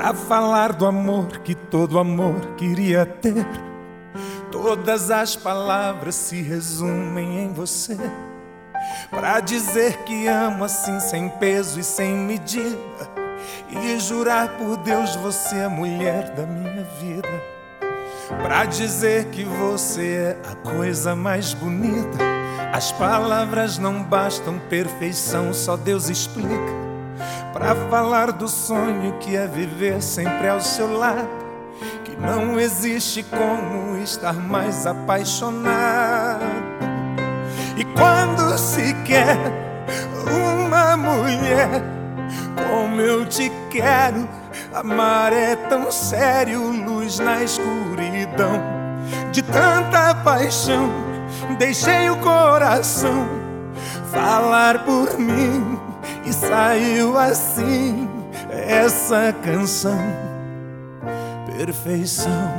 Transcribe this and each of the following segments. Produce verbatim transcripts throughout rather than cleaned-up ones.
Pra falar do amor que todo amor queria ter. Todas as palavras se resumem em você. Pra dizer que amo assim sem peso e sem medida, e jurar por Deus você é a mulher da minha vida. Pra dizer que você é a coisa mais bonita, as palavras não bastam, perfeição só Deus explica. Pra falar do sonho que é viver sempre ao seu lado, que não existe como estar mais apaixonado. E quando se quer uma mulher como eu te quero, amar é tão sério, luz na escuridão. De tanta paixão deixei o coração falar por mim, e saiu assim essa canção, perfeição.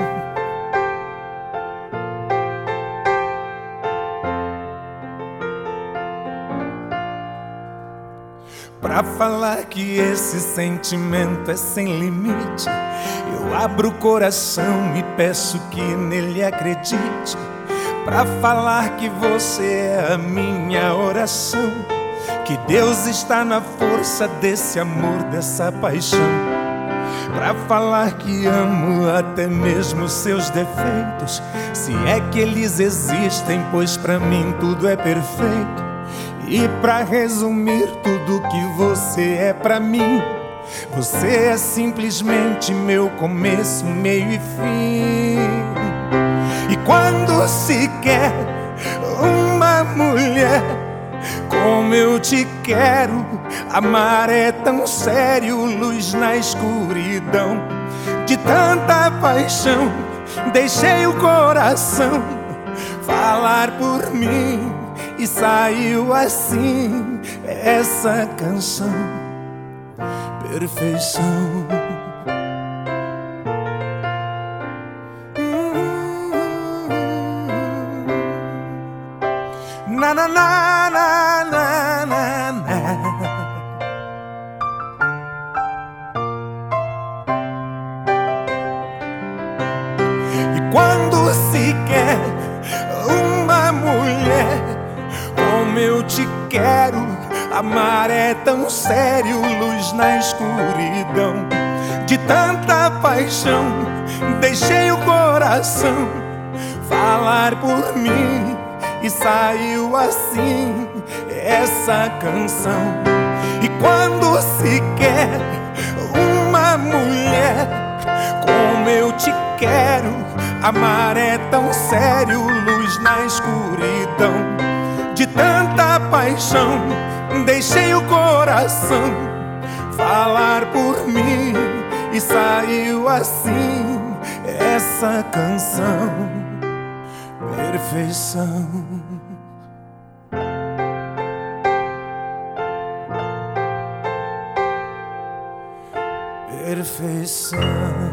Pra falar que esse sentimento é sem limite, eu abro o coração e peço que nele acredite. Pra falar que você é a minha oração, que Deus está na força desse amor, dessa paixão. Pra falar que amo até mesmo seus defeitos, se é que eles existem, pois pra mim tudo é perfeito. E pra resumir tudo que você é pra mim, você é simplesmente meu começo, meio e fim. E quando se quer uma mulher como eu te quero, amar é tão sério, luz na escuridão. De tanta paixão deixei o coração falar por mim, e saiu assim essa canção, perfeição. Na na na na na na na. E quando se quer uma mulher como eu te quero, amar é tão sério, luz na escuridão. De tanta paixão deixei o coração falar por mim, e saiu assim essa canção. E quando se quer uma mulher como eu te quero, amar é tão sério, luz na escuridão. De tanta paixão deixei o coração falar por mim, e saiu assim essa canção, perfeição. Perfeição.